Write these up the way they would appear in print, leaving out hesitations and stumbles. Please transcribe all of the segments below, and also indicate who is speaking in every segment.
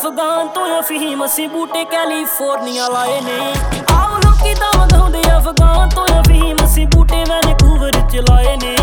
Speaker 1: ਅਫਗਾਨ ਤੋਂ ਅਫੀਮ ਅਸੀਂ ਬੂਟੇ ਕੈਲੀਫੋਰਨੀਆ ਲਾਏ ਨੇ। ਆਓ ਲੋਕੀ ਤਾਂ ਮੰਗਾਉਂਦੇ ਅਫਗਾਨ ਤੋਂ ਅਫੀਮ ਅਸੀਂ ਬੂਟੇ ਵੈਨਕੂਵਰ ਚ ਲਾਏ ਨੇ।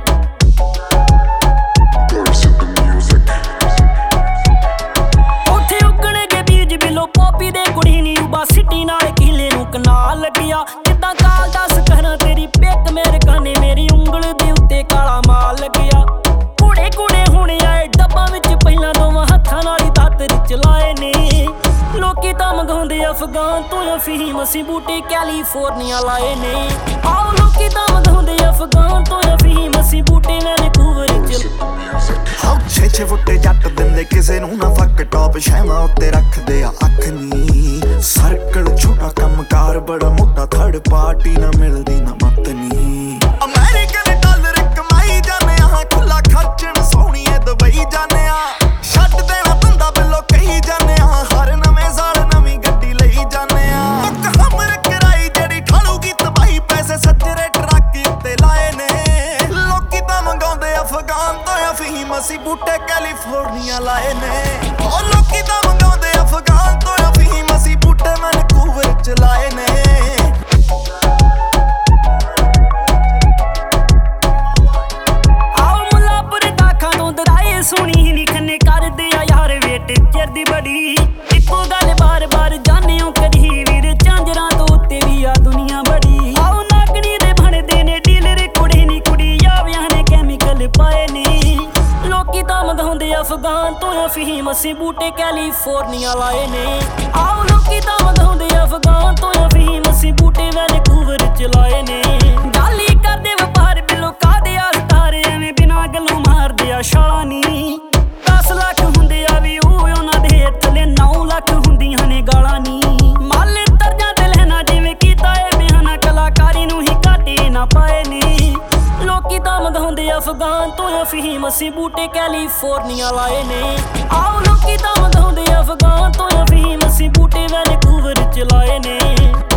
Speaker 1: ਉੱਥੇ ਉੱਗਣਗੇ ਬੀਜ ਬਿਲੋ ਪੋਪੀ ਦੇ ਕੁੜੀ ਨੀ ਉਬਾ ਸਿਟੀ ਨਾਲ ਕੀਲੇ ਨੂੰ ਕਨਾਲ ਲੱਗਿਆ। ਜਿੱਦਾਂ ਕਾਲ ਦੱਸ ਕਰਾਂ ਤੇਰੀ ਪਿੱਕ ਮੇਰੇ ਕਾਨੇ ਮੇਰੀ ਉਂਗਲ ਦੇ ਉੱਤੇ ਕਾਲਾ ਮਾਲ ਲੱਗਿਆ। ਕੁੜੇ ਕੁੜੇ ਹੁਣ ਆਏ ਡੱਬਾਂ ਵਿੱਚ ਪਹਿਲਾਂ ਦੋਵਾਂ ਹੱਥਾਂ ਨਾਲ ਹੀ ਦਾਤਰ ਚਲਾਏ ਨੇ। ਲੋਕੀ ਤਾਂ ਮੰਗਾਉਂਦੇ ਅਫਗਾਨ ਤੋਂ ਅਫੀਮ ਅਸੀਂ ਬੂਟੇ ਕੈਲੀਫੋਰਨੀਆ ਲਾਏ ਨੇ। ਆਓ ਲੋਕੀ ਤਾਂ ਮੰਗਾਉਂਦੇ ਅਫਗਾਨ ਤੋਂ ਅਫੀਮ ਅਸੀਂ ਬੂਟੇ ਵੈਨਕੂਵਰ ਚ।
Speaker 2: ਛੇ ਫੁੱਟੇ ਜੱਟ ਦਿੰਦੇ ਕਿਸੇ ਨੂੰ ਨਾ ਫੱਕ ਟੌਪ ਸ਼ੈਵਾਂ ਉੱਤੇ ਰੱਖਦੇ ਆ ਅੱਖ ਨੀ। ਸਰਕਲ ਛੋਟਾ ਕੰਮਕਾਰ ਬੜਾ ਮੋਟਾ ਥਰਡ ਪਾਰਟੀ ਨਾ ਮਿਲਦੀ ਨਾ ਮੱਤ ਨੀ। ਅਮਰੀਕਨ ਡਾਲਰ ਕਮਾਈ ਜਾਂਦੇ ਆ ਖੁੱਲਾ ਖਰਚਣ ਸੋਹਣੀਏ ਦੁਬਈ ਜਾਂਦੇ ਆ। ਛੱਡ ਦੇਣਾ ਧੰਦਾ ਬਿੱਲੋ ਕਹੀ ਜਾਂਦੇ ਆ ਹਰ ਨਵੇਂ ਸਾਲ ਨਵੀਂ ਗੱਡੀ ਲਈ ਜਾਂਦੇ ਆ। ਮੁੱਕ ਹਮਰ ਕਰਾਈ ਜਿਹੜੀ ਠਾਲੂਗੀ ਤਬਾਹੀ ਪੈਸੇ ਸੱਜਰੇ ਟਰੱਕ ਉੱਤੇ ਲਾਏ ਨੇ। ਲੋਕੀ ਤਾਂ ਮੰਗਾਉਂਦੇ ਅਫਗਾਨ ਤੋਂ ਅਫੀਮ ਅਸੀਂ ਬੂਟੇ ਕੈਲੀਫੋਰਨੀਆ ਲਾਏ ਨੇ। ਉਹ ਲੋਕੀ ਤਾਂ ਮੰਗਾਉਂਦੇ ਅਫਗਾਨ ਤੋਂ ਅਫੀਮ ਅਸੀਂ ਬੂਟੇ ਵੈਨਕੂਵਰ ਚ ਲਾਏ ਨੇ।
Speaker 1: ਆਓ ਮੁੱਲਾਪੁਰ ਦਾਖਾਂ ਤੋਂ ਦਰਾਏ ਸੁਣੀ ਨੀ ਖੰਨੇ ਕਰਦੇ ਆ ਯਾਰ ਵੇਟ ਚਿਰ ਦੀ ਬੜੀ। ਇੱਕੋ ਗੱਲ ਬਾਰ ਬਾਰ ਜਾਣਿਓ ਕਦੀ ਵੀਰ ਝਾਂਜਰਾਂ ਤੋਂ ਉੱਤੇ ਵੀ ਆ ਦੁਨੀਆ ਬੜੀ। ਆਓ ਨਾਗਣੀ ਦੇ ਬਣਦੇ ਨੇ ਡੀਲਰ ਕੁੜੀ ਨੀ ਕੁੜੀ ਆਵਿਆਂ ਨੇ ਕੈਮੀਕਲ ਪਾਏ ਨੇ। ਲੋਕੀ ਤਾਂ ਮੰਗਾਉਂਦੇ ਅਫਗਾਨ ਤੋਂ ਅਫੀਮ ਅਸੀਂ ਬੂਟੇ ਕੈਲੀਫੋਰਨੀਆ ਲਾਏ ਨੇ। ਆਓ ਲੋਕੀ ਤਾਂ ਮੰਗਾਉਂਦੇ ਅਫਗਾਨ ਤੋਂ ਅਫੀਮ ਅਸੀਂ ਬੂਟੇ ਵੈਨਕੂਵਰ ਚ ਲਾਏ ਨੇ। ਗੱਲ ਹੀ ਕਰਦੇ ਵਪਾਰ ਬਿੱਲੋ ਕਾਹਦੇ ਆ ਸਟਾਰ ਐਵੇਂ ਬਿਨਾਂ ਗੱਲੋਂ ਮਾਰਦੇ ਆ ਛਾਲਾਂ ਨੀ। 10 ਲੱਖ ਹੁੰਦੇ ਆ ਵੀ ਉਹ ਉਹਨਾਂ ਦੇ ਥੱਲੇ 9 ਲੱਖ ਹੁੰਦੀਆਂ ਨੇ ਗਾਲਾਂ ਨੀ। ਮੱਲ ਤਰਜਾਂ ਤੇ ਲੈਣਾ ਜਿਵੇਂ ਕੀਤਾ ਏ ਬਿਆਨਾ ਕਲਾਕਾਰੀ ਨੂੰ ਹੀ ਘਾਟੇ ਨਾ ਪਾਏ ਨੇ। ਲੋਕੀ ਤਾਂ ਮੰਗਾਉਂਦੇ ਅਫਗਾਨ ਤੋਂ ਅਫੀਮ ਅਸੀਂ ਬੂਟੇ ਕੈਲੀਫੋਰਨੀਆ ਲਾਏ ਨੇ। ਆਓ ਲੋਕੀ ਤਾਂ ਮੰਗਾਉਂਦੇ ਅਫਗਾਨ ਤੋਂ ਅਫੀਮ ਅਸੀਂ ਬੂਟੇ ਵੈਨਕੂਵਰ ਚ ਲਾਏ ਨੇ।